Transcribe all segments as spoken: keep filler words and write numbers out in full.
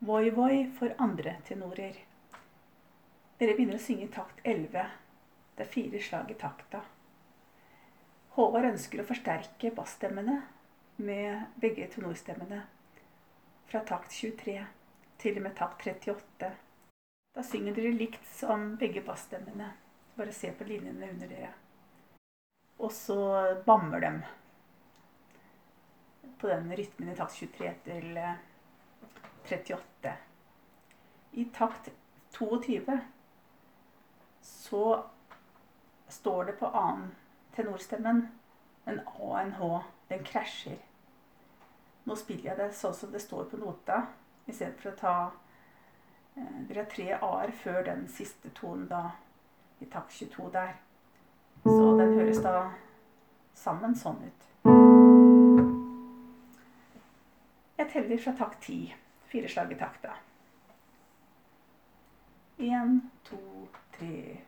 Voi Voi for andre tenorer. Dere begynner å synge i takt elleve. Det er fire slag i takta. Håvard ønsker å forsterke bassstemmene med begge tenorstemmene fra takt tjuetre til og med takt trettiåtte. Da synger dere likt som begge bassstemmene. Bare se på linjene under dere. Og så bammer dem på den rytmen i takt tjuetre til trettiåtte. I takt tjueto så står det på annen tenorstemmen en A og en H. Den krasjer. Nå spiller jeg det sånn som det står på nota, i stedet for å ta eh, dere har tre A-er før den siste tonen da, i takt tjueto der. Så den høres da sammen sånn ut. Jeg teller fra takt ti. Fire slag i takta. En, to, tre.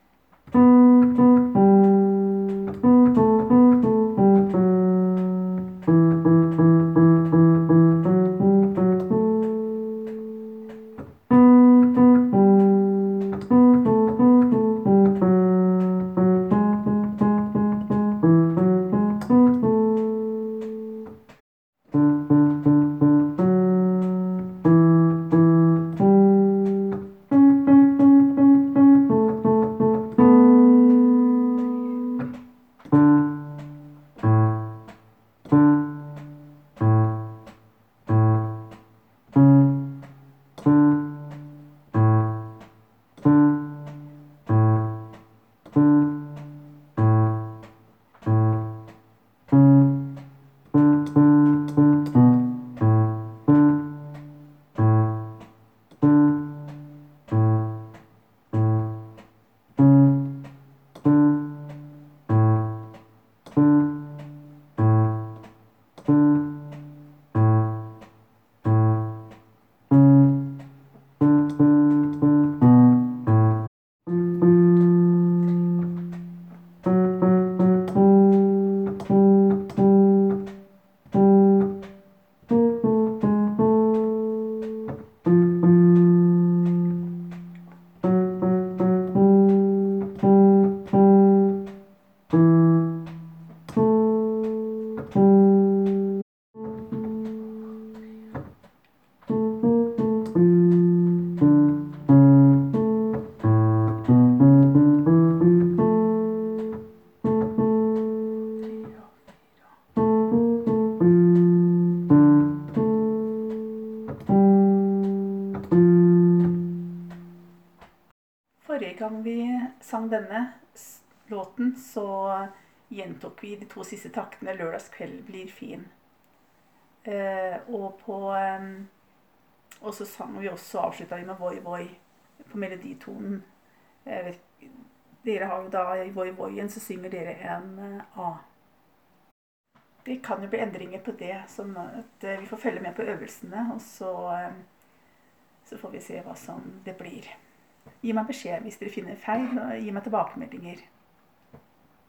Forrige gang vi sang denne låten, så gjentok vi de to siste taktene «Lørdagskveld blir fin». Eh, og, på, eh, og så sang vi også, avsluttet vi med Voi Voi på meloditonen. Eh, dere har jo da i Voi Voien, så synger dere en eh, A. Det kan jo bli endringer på det, sånn at eh, vi får følge med på øvelsene, og så, eh, så får vi se hva som det blir. Gi meg beskjed hvis dere finner feil, og gi meg tilbakemeldinger.